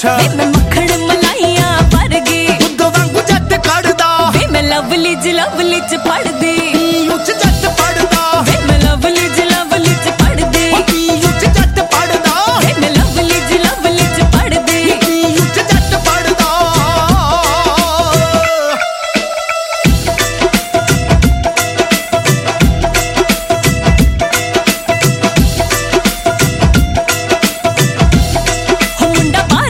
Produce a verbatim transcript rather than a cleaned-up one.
ਵੇ ਮੈਂ ਮੱਖਣ ਮਲਾਈਆਂ ਵਰਗੀ ਦੁੱਧ ਵਾਂਗੂ ਜੱਟ ਕੱਢਦਾ ਵੇ ਮੈਂ ਲਵਲੀ ਚ ਲਵਲੀ ਚ ਪੜਦੀ